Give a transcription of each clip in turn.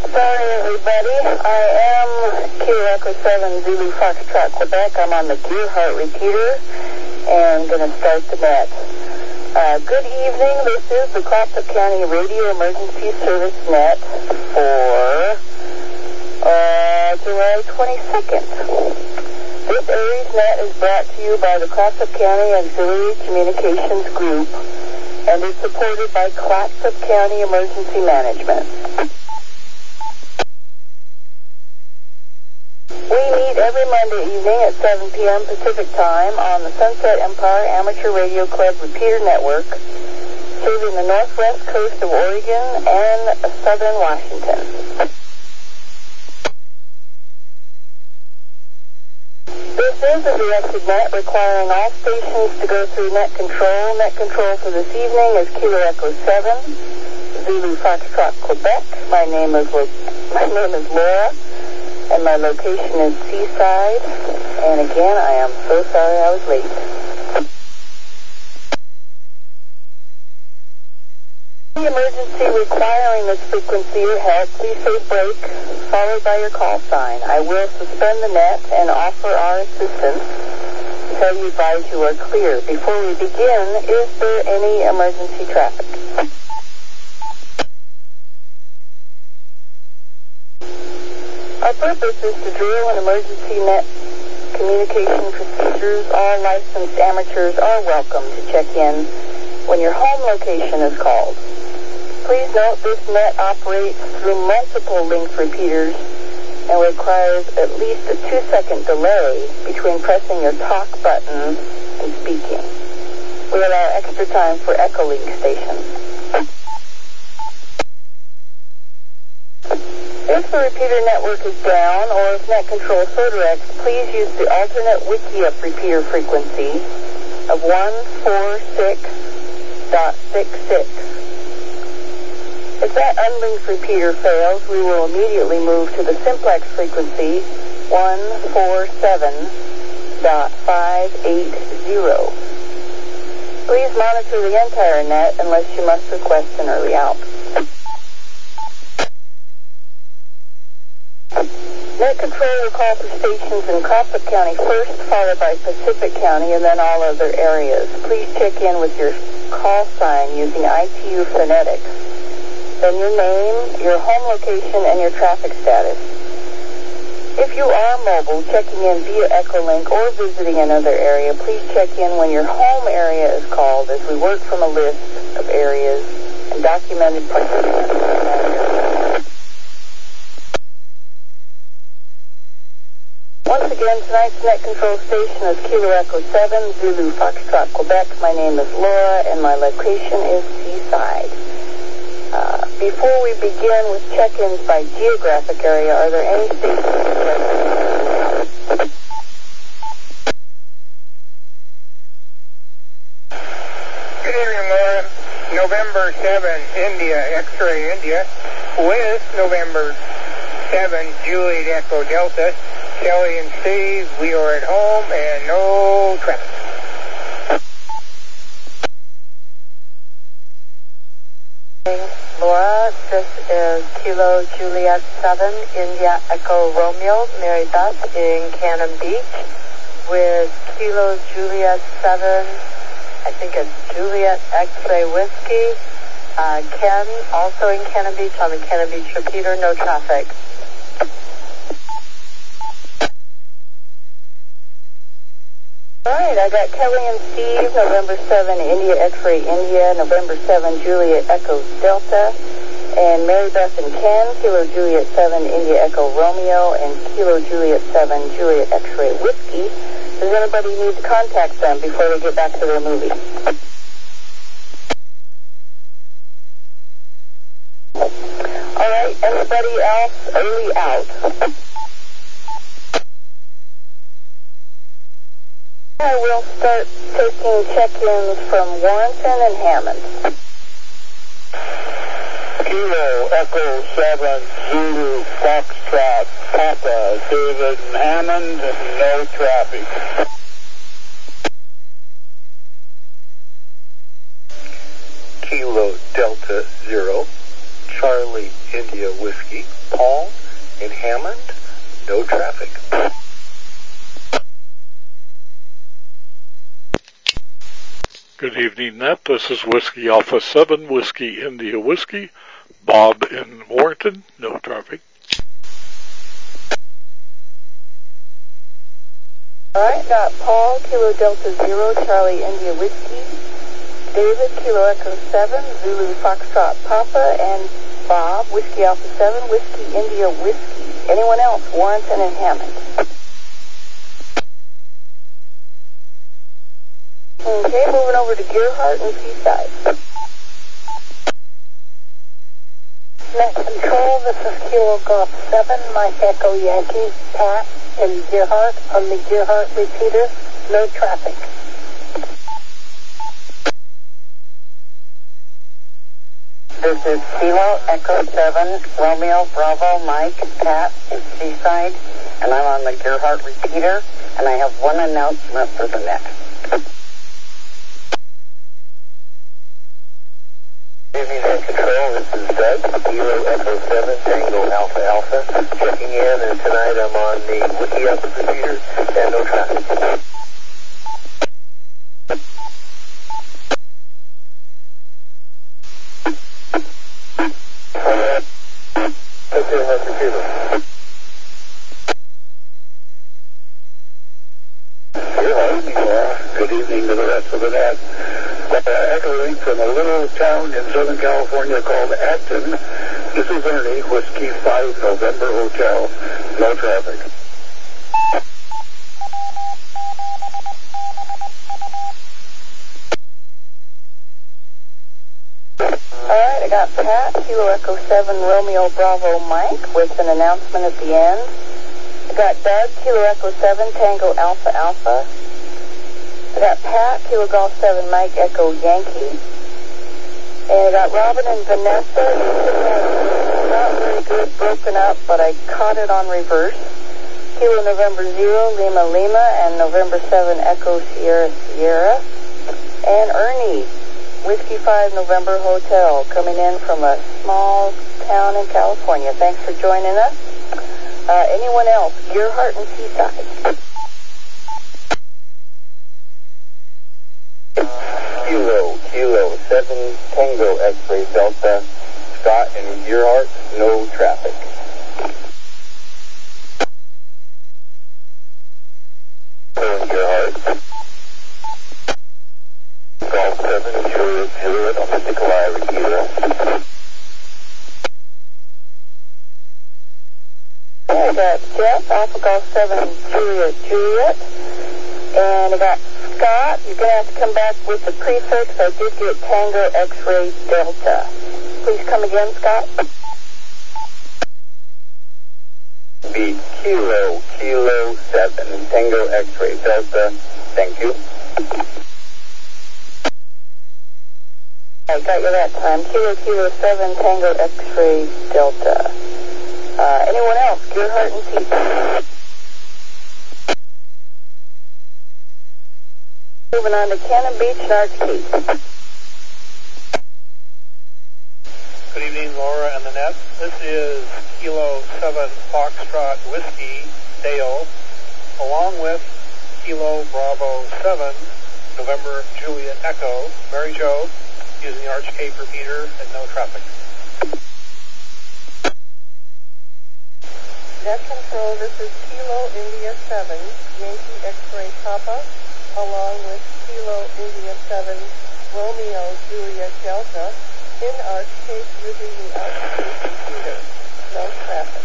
Sorry, everybody. I am Kilo Echo 7 Zulu Foxtrot, Quebec. I'm on the Gearhart repeater and going to start the net. Good evening. This is the Clatsop County Radio Emergency Service Net for July 22nd. This Aries net is brought to you by the Clatsop County Auxiliary Communications Group and is supported by Clatsop County Emergency Management. We meet every Monday evening at 7 p.m. Pacific Time on the Sunset Empire Amateur Radio Club repeater network, serving the northwest coast of Oregon and southern Washington. This is a directed net requiring all stations to go through net control. Net control for this evening is Kilo Echo 7, Zulu Foxtrot, Quebec. My name is Laura. And my location is Seaside. And again, I am so sorry I was late. The emergency requiring this frequency or help, please say break, followed by your call sign. I will suspend the net and offer our assistance until you advise you are clear. Before we begin, is there any emergency traffic? Our purpose is to drill an emergency net communication procedures. All licensed amateurs are welcome to check in when your home location is called. Please note this net operates through multiple length repeaters and requires at least a 2-second delay between pressing your talk button and speaking. We allow extra time for Echolink stations. If the repeater network is down or if net control so directs, please use the alternate WikiUp repeater frequency of 146.66. If that unlinked repeater fails, we will immediately move to the simplex frequency 147.580. Please monitor the entire net unless you must request an early out. Net control will call for stations in Clatsop County first, followed by Pacific County, and then all other areas. Please check in with your call sign using ITU phonetics. Then your name, your home location, and your traffic status. If you are mobile, checking in via Echolink or visiting another area, please check in when your home area is called, as we work from a list of areas and documented participants in that area. Once again, tonight's net control station is Kilo Echo 7, Zulu Foxtrot, Quebec. My name is Laura, and my location is Seaside. Before we begin with check-ins by geographic area, are there any stations you'd like to know? Good evening, Laura. November 7, India, X-ray India, with November 7, Juliet Echo Delta. Kelly and Steve, we are at home and no traffic. Laura, this is Kilo Juliet 7, India Echo Romeo, Mary Beth in Cannon Beach, with Kilo Juliet 7, I think it's Juliet X-ray Whiskey, Ken, also in Cannon Beach, on the Cannon Beach repeater, no traffic. All right, I got Kelly and Steve, November 7, India X-ray India, November 7, Juliet Echo Delta, and Mary Beth and Ken, Kilo Juliet 7, India Echo Romeo, and Kilo Juliet 7, Juliet X-ray Whiskey. Does anybody need to contact them before they get back to their movie? All right, anybody else early out? I will start taking check-ins from Warrenton and Hammond. Kilo Echo 7 Zulu Foxtrot Papa David and Hammond, no traffic. Kilo Delta 0 Charlie India Whiskey, Paul in Hammond, no traffic. Good evening, Net. This is Whiskey Alpha 7, Whiskey India Whiskey, Bob in Warrenton, no traffic. Alright, got Paul, Kilo Delta Zero, Charlie India Whiskey, David, Kilo Echo 7, Zulu Foxtrot Papa, and Bob, Whiskey Alpha 7, Whiskey India Whiskey. Anyone else? Warrenton and Hammond. Okay, moving over to Gearhart and Seaside. Net Control, this is Kilo Golf 7, Mike Echo Yankee, Pat in Gearhart on the Gearhart repeater, no traffic. This is Kilo Echo 7, Romeo Bravo Mike, Pat in Seaside, and I'm on the Gearhart repeater, and I have one announcement for the net. Net Control, this is Doug, Kilo Echo 7, Tango Alpha Alpha, checking in, and tonight I'm on the Whiskey Alpha repeater, and no traffic. Good evening to the rest of the net. Echoing from a little town in Southern California called Acton. This is Ernie, Whiskey 5 November Hotel. No traffic. Alright, I got Pat, Kilo Echo 7, Romeo Bravo Mike, with an announcement at the end. I got Doug, Kilo Echo 7, Tango Alpha Alpha. I got Pat, Kilo Golf 7, Mike Echo Yankee. And I got Robin and Vanessa. Not very good, broken up, but I caught it on reverse. Kilo November 0, Lima Lima, and November 7, Echo Sierra Sierra. And Ernie, Whiskey 5 November Hotel, coming in from a small town in California. Thanks for joining us. Anyone else? Gearhart and Seaside. Kilo 7, Tango X-Ray Delta, Scott and Gearhart, no traffic. Gearhart. Golf 7, Juliet on the Nikolai repeater. I got Jeff, Alpha Golf 7, Juliet. And I got Scott. You're going to have to come back with the prefix. I did get Tango X-Ray Delta. Please come again, Scott. Be Kilo 7, Tango X-Ray Delta. Thank you. I got you that time. Kilo 7, Tango X-Ray Delta. Anyone else? Gearhart and Seaside. Moving on to Cannon Beach and Arch Keys. Good evening, Laura and the net. This is Kilo 7 Foxtrot Whiskey, Dale, along with Kilo Bravo 7, November Juliet Echo, Mary Jo, using the Arch Cape repeater and no traffic. Net Control, this is Kilo India 7, Yankee X-Ray Papa, along with Kilo India 7, Romeo Juliet Delta, in Arch Cape using the Arch Cape repeater. No traffic.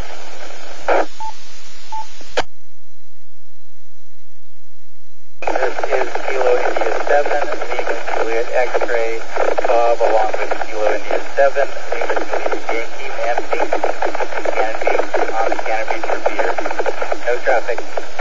This is Kilo India 7, Lima Juliet X-Ray, Bob, along with Kilo India 7, Lima Juliet Yankee, Nancy, Cannon Beach, on the Cannon Beach repeater. No traffic.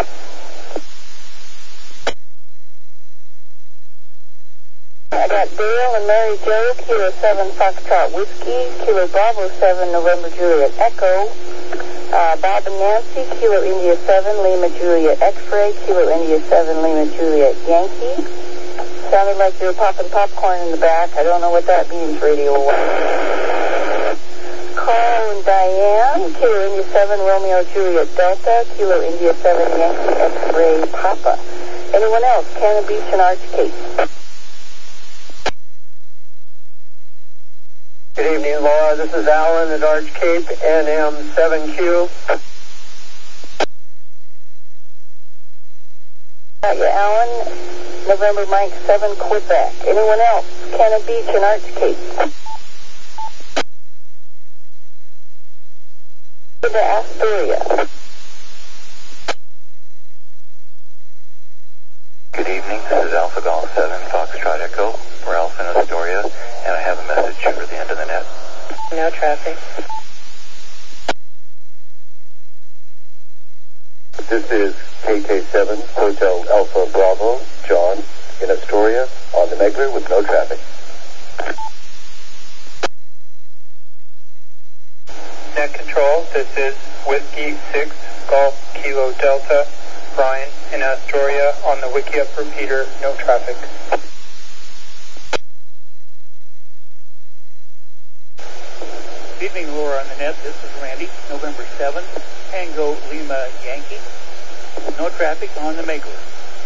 I got Dale and Mary Jo, Kilo 7 Foxtrot Whiskey, Kilo Bravo 7, November Juliet Echo. Bob and Nancy, Kilo India 7, Lima Juliet X-Ray, Kilo India 7, Lima Juliet Yankee. Sounded like they were popping popcorn in the back. I don't know what that means radio-wise. Carl and Diane, Kilo India 7, Romeo Juliet Delta, Kilo India 7, Yankee X-Ray Papa. Anyone else? Cannon Beach and Arch Cape. Good evening, Laura. This is Alan at Arch Cape, NM7Q. Got you, Alan. November Mike 7, Quebec. Anyone else? Cannon Beach and Arch Cape. To Astoria. Good evening. This is Alpha Golf 7, Foxtrot Echo. We're Alpha in Astoria, and I have a message for the end of the net. No traffic. This is KK7, Hotel Alpha Bravo, John, in Astoria, on the Megler with no traffic. Net control, this is Whiskey 6, Golf Kilo Delta, Brian in Astoria on the Wickiup repeater, no traffic. Good evening, Laura on the net. This is Randy, November 7th, Tango Lima Yankee. No traffic on the Megler.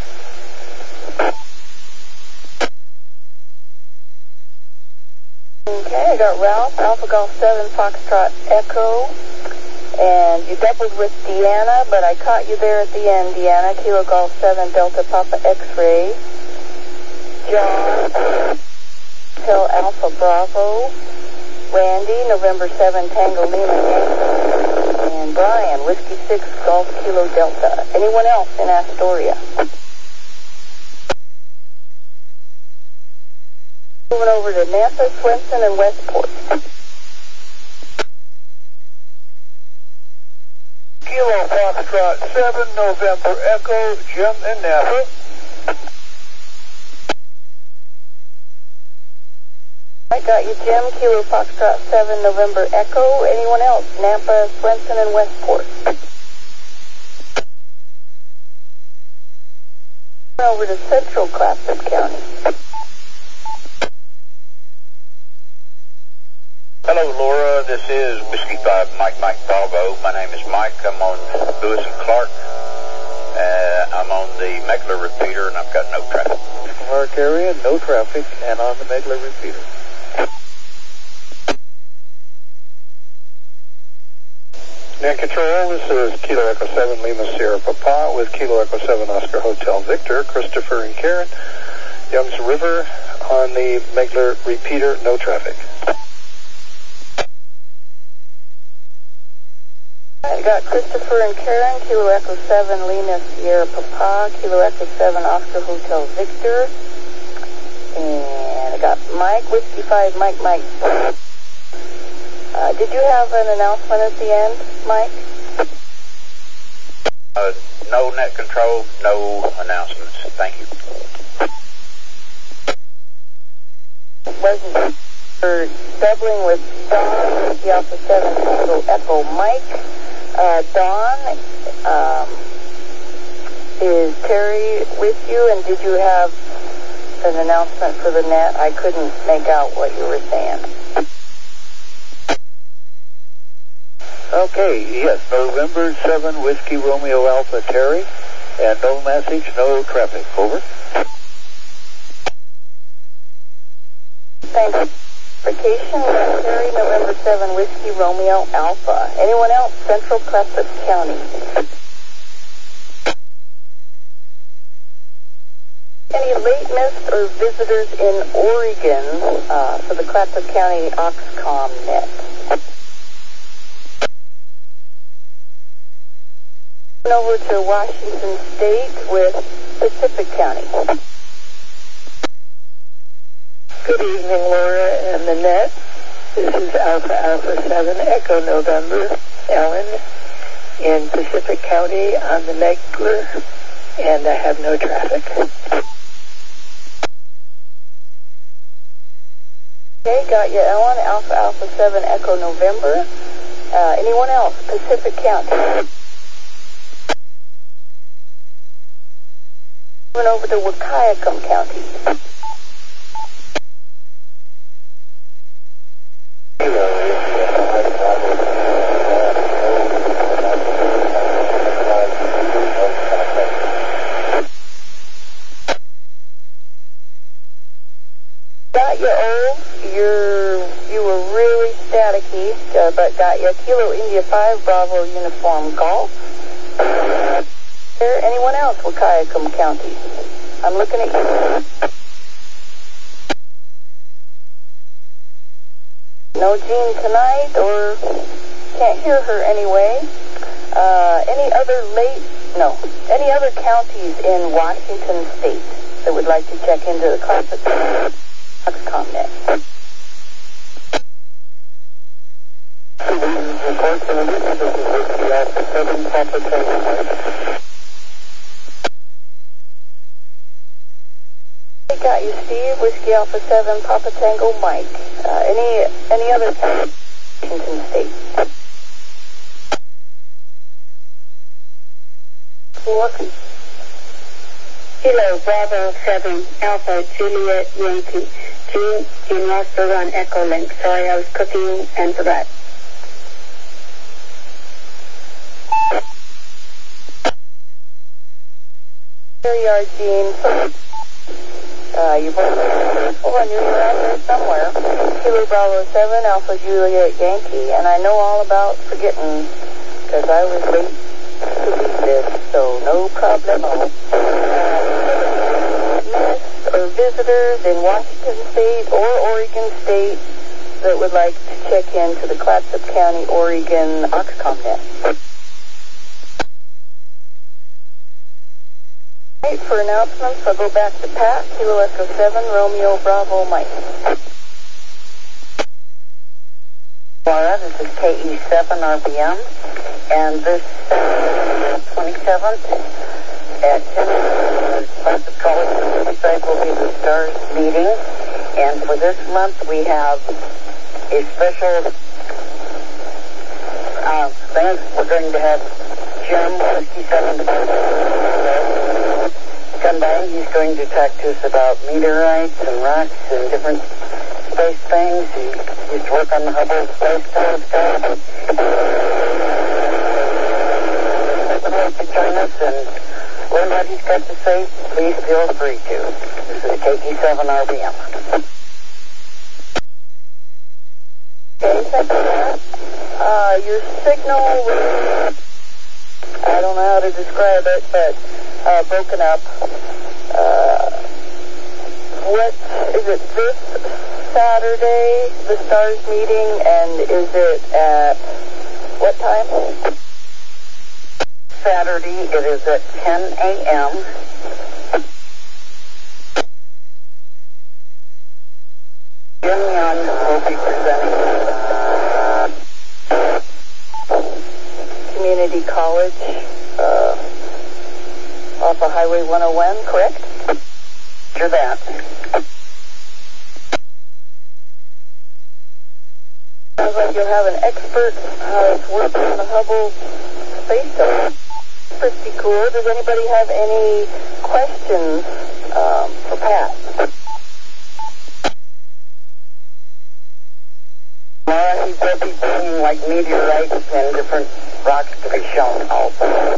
Okay, I got Ralph, Alpha Golf 7, Foxtrot Echo. And you doubled with Deanna, but I caught you there at the end, Deanna. Kilo Golf 7, Delta Papa X-Ray. John, Hotel Alpha Bravo. Randy, November 7, Tango Lima Yankee. And Brian, Whiskey 6, Golf Kilo Delta. Anyone else in Astoria? Moving over to Nampa, Swenson, and Westport. Kilo Foxtrot 7, November Echo, Jim in Napa. I got you, Jim. Kilo Foxtrot 7, November Echo. Anyone else? Nampa, Swenson, and Westport. Over to Central Clatsop County. Hello, Laura. This is Whiskey 5, Mike Bravo. My name is Mike. I'm on Lewis and Clark. I'm on the Megler repeater, and I've got no traffic. Clark area, no traffic, and on the Megler repeater. Net control, this is Kilo Echo 7, Lima Sierra Papa with Kilo Echo 7, Oscar Hotel Victor, Christopher and Karen, Youngs River on the Megler repeater, no traffic. I got Christopher and Karen, Kilo Echo 7, Lima Sierra Papa, Kilo Echo 7, Oscar Hotel Victor. And I got Mike, Whiskey 5, Mike. Did you have an announcement at the end, Mike? No net control, no announcements. Thank you. Wasn't for doubling with Don, Whiskey Alpha 7, Tango Echo Mike. Don, is Terry with you, and did you have an announcement for the net? I couldn't make out what you were saying. Okay, yes, November 7, Whiskey Romeo Alpha Terry, and no message, no traffic. Over. Thanks. Vacation, Terry, November 7, Whiskey Romeo Alpha. Anyone else? Central Clatsop County. Any late missed or visitors in Oregon for the Clatsop County Oxcom net? Over to Washington State with Pacific County. Good evening, Laura and the net. This is Alpha 7, Echo November, Ellen, in Pacific County on the Megler, and I have no traffic. Okay, got you, Ellen. Alpha 7, Echo November. Anyone else? Pacific County. Moving over to Wahkiakum County. but got you. Kilo India 5, Bravo Uniform Golf. Is there anyone else with Wahkiakum County? I'm looking at you. No Jean tonight, or can't hear her anyway. Any other counties in Washington State that would like to check into the ComNet? I got you, Steve. Whiskey Alpha 7, Papa Tango, Mike. Any other counties in Washington State? Kilo Bravo 7 Alpha Juliet Yankee. Jean in Rossburg on Echo Link. Sorry, I was cooking and forgot. Here you are, Jean. You've I knew you were out there somewhere. Kilo Bravo 7 Alpha Juliet Yankee, and I know all about forgetting because I was late to leave this, so no problemo. Guests or visitors in Washington State or Oregon State that would like to check into the Clatsop County, Oregon OxComNet. Right, for announcements, I'll go back to Pat, Kilo Echo 7, Romeo Bravo Mike. Laura, this is KE7 RBM, and this 27th at 10 Classic College site will be the STARS meeting, and for this month we have a special thing. We're going to have Jim, Whiskey 7, come by. He's going to talk to us about meteorites and rocks and different space things. He used to work on the Hubble Space Telescope. If you'd like to join us and learn what he's got to say, please feel free to. This is KE7 RBM. Okay, thank you. Your signal was, I don't know how to describe it, but broken up. What is it this Saturday, the STARS meeting, and is it at what time? Saturday, it is at 10 a.m. Jim Young will be presenting Community College off of Highway 101, correct? to that. Sounds like you'll have an expert that's working on the Hubble Space Telescope. Pretty cool. Does anybody have any questions for Pat? Laura, he will be bringing like meteorites and different rocks to be shown also.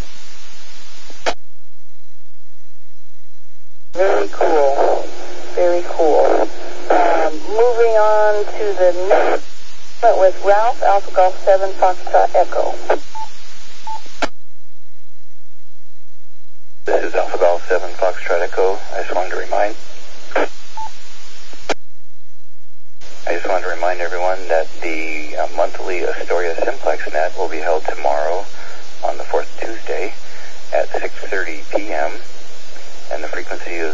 Very cool. Very cool. Moving on to the next with Ralph, Alpha Golf 7, Foxtrot Echo. This is Alpha Golf 7, Foxtrot Echo. I just wanted to remind everyone that the monthly Astoria Simplex Net will be held tomorrow on the 4th Tuesday at 6:30 p.m. and the frequency is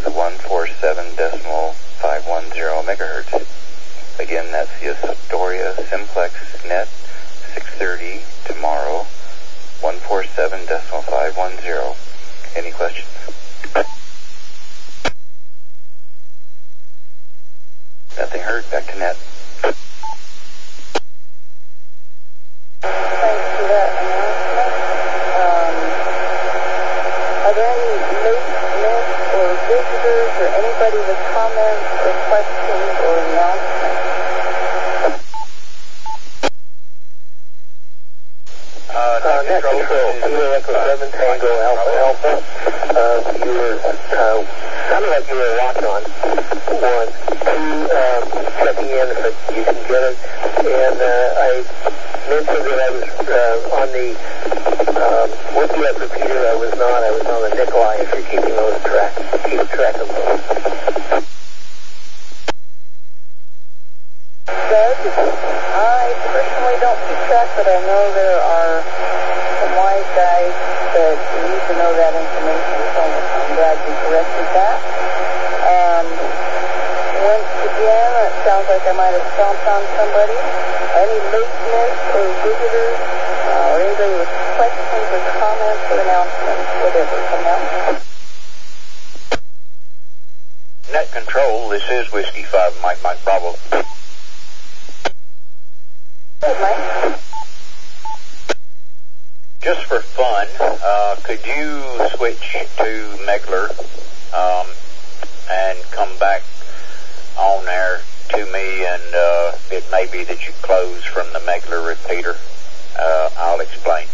147.510 megahertz. Again, that's the Astoria Simplex Net, 6:30 tomorrow, 147.510. Any questions? Nothing heard. Back to Nat. Thanks for that announcement. Are there any late or visitors or anybody with comments or questions or announcements? Net control, Kilo Echo 7 Tango Alpha Alpha. You were, sounded like you were locked on. 1, 2, checking in if you can get it. And I mentioned that I was on the WISKY repeater. I was not. I was on the Nikolai, if you're keeping those keep track of those. Good. I personally don't keep track, but I know there are some wise guys that need to know that information, so I'm glad you corrected that. Once again, it sounds like I might have stomped on somebody. Any lateness or visitors, or anybody with questions or comments or announcements, whatever, come out. Net control, this is Whiskey 5, Mike Bravo. Good, Mike. Just for fun, could you switch to Megler and come back on there to me, and it may be that you close from the Megler repeater. I'll explain.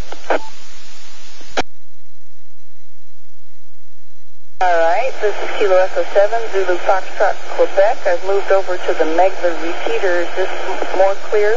All right, this is Kilo Echo 7, Zulu Foxtrot, Quebec. I've moved over to the Megler repeater. Is this more clear?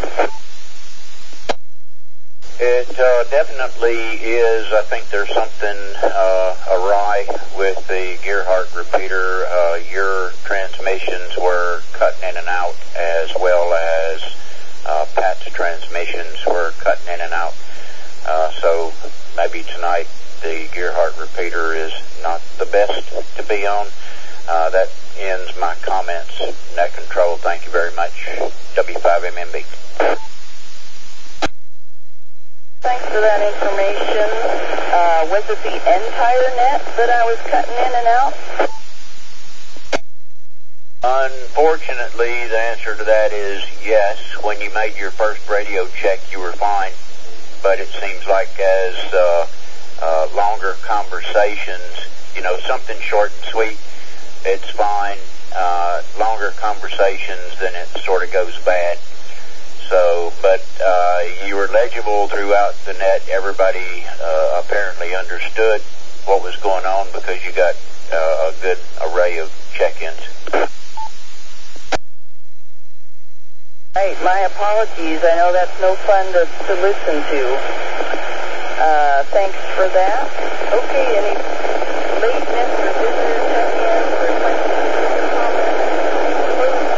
It definitely is. I think there's something awry with the Gearhart repeater. Your transmissions were cutting in and out, as well as Pat's transmissions were cutting in and out. So maybe tonight the Gearhart repeater is not the best to be on. That ends my comments. Net control, thank you very much. W5MMB. Thanks for that information. Was it the entire net that I was cutting in and out? Unfortunately, the answer to that is yes. When you made your first radio check, you were fine. But it seems like as longer conversations, something short and sweet, it's fine. Longer conversations, then it sort of goes bad. So, but you were legible throughout the net. Everybody apparently understood what was going on because you got a good array of check-ins. Right, my apologies. I know that's no fun to listen to. Thanks for that. Okay, any lateness or visitor check-ins or questions or comments?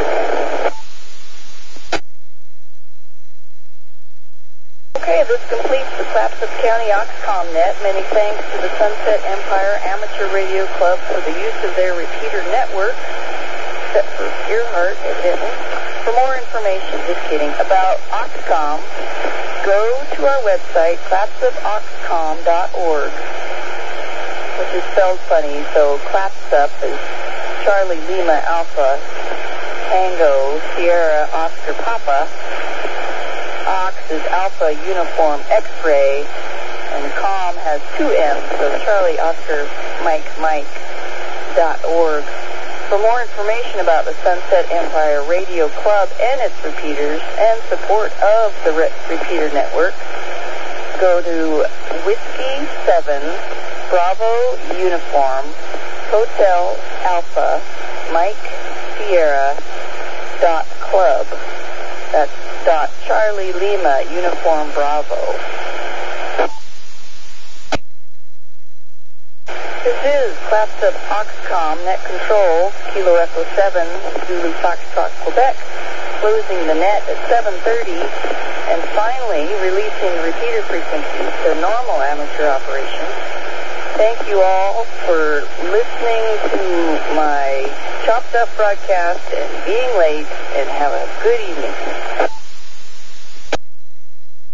Okay, this completes the Clatsop County Oxcom net. Many thanks to the Sunset Empire Amateur Radio Club for the use of their repeater network, except for Gearhart, evidently. For more information, just kidding, about Oxcom, go to our website, clapsopoxcom.org, which is spelled funny. So Clatsop is Charlie Lima Alpha, Tango, Sierra, Oscar Papa. Ox is Alpha Uniform X-Ray, and Com has 2 M's, so Charlie Oscar Mike.org. For more information about the Sunset Empire Radio Club and its repeaters and support of the repeater network, go to Whiskey 7 Bravo Uniform Hotel Alpha Mike Sierra .club. That's Charlie Lima Uniform Bravo. This is Clatsop Oxcom Net Control, Kilo Echo 7, Zulu Foxtrot, Quebec, closing the net at 7:30 and finally releasing repeater frequencies to normal amateur operations. Thank you all for listening to my chopped up broadcast and being late, and have a good evening.